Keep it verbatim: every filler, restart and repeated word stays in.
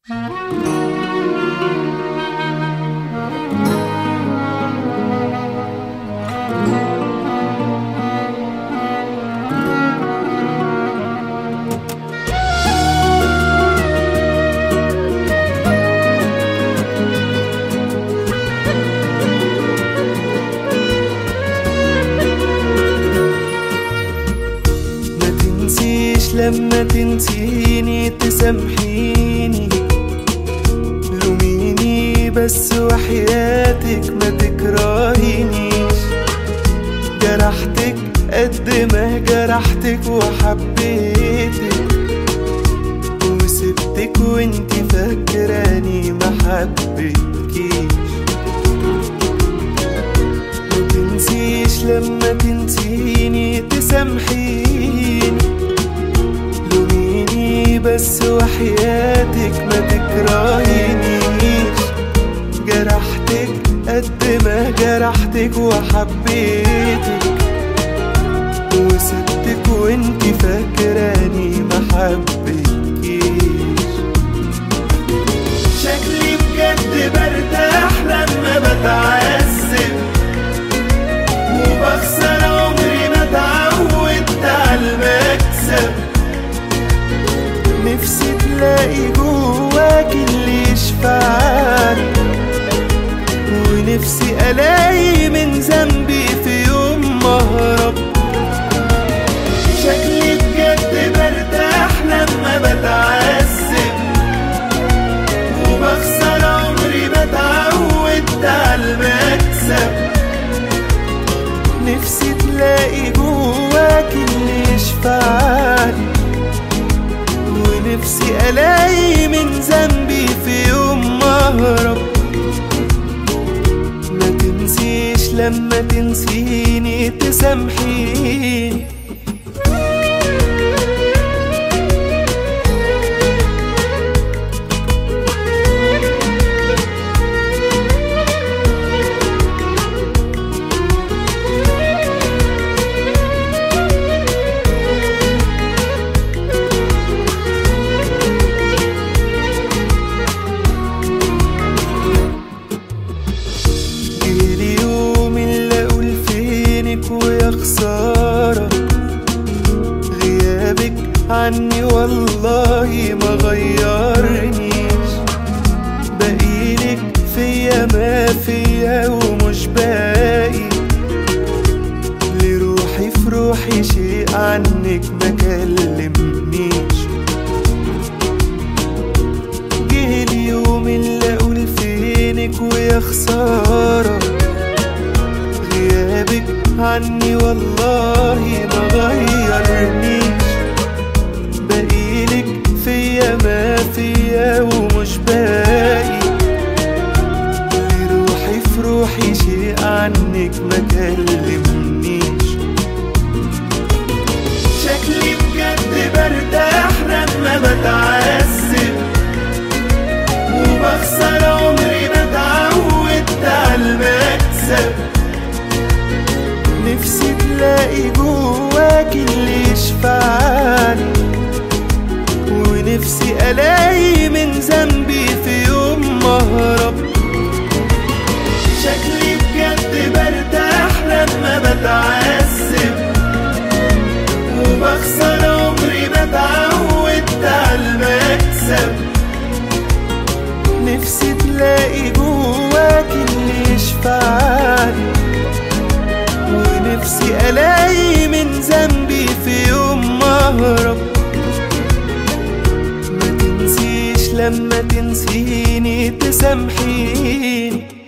لما تنسيني تسامحيني، لوميني بس وحياتك ما تكرهينيش. جرحتك قد ما جرحتك وحبيتك، وسبتك وانتي فاكراني ما حبيتكيش. متنسيش لما تنسيني تسامحيني، بس وحياتك ما تكرهينيش. جرحتك قد ما جرحتك وحبيتك، وسبتك وانتي فاكراني ما حبيتكيش. شكلي بجد برتاح لما بتعذب، وبخسر عمري ما اتعودت على المكسب. نفسي تلاقي جواك اللي يشفعني، ونفسي الاقي من ذنبي في يوم ما اهرب. شكلي بجد برتاح لما بتعذب، وبخسر عمري ما اتعودت على المكسب. نفسي تلاقي جواك اللي يشفعني، ونفسي الاقي من ذنبي في يوم ما اهرب. ما تنسيش لما تنسيني تسامحيني. ويا خسارة غيابك عني والله ما غيرنيش. بقيلك فيا ما فيا ومش باقي، لروحي في روحي شيء عنك ما كلمنيش. جه اليوم اللي اقول فينك ويا خسارة غيابك عني والله ما غيرنيش. بقيلك فيا ما فيا ومش باقي، لروحي في روحي شيء عنك ما كلمنيش. شكلي بجد برتاح لما بتعذب، وبخسر عمري ما اتعودت على المكسب. نفسي تلاقي جواك اللي يشفعني، ونفسي الاقي من ذنبي في يوم ما اهرب. شكلي بجد برتاح لما بتعذب، وبخسر عمري ما اتعودت على المكسب. نفسي تلاقي جواك اللي يشفعني، ونفسي الاقي من ذنبي في يوم ما اهرب. ما تنسيش لما تنسيني تسامحيني.